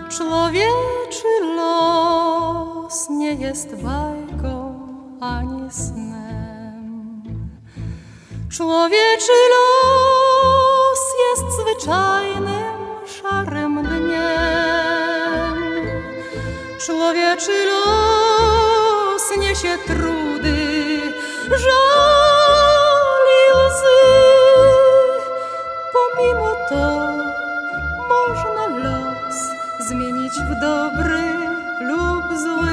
Człowieczy los nie jest bajką ani snem. Człowieczy los jest zwyczajnym, szarym dniem. Człowieczy los niesie trudy, żal i łzy. Pomimo to można los zmienić w dobry lub zły.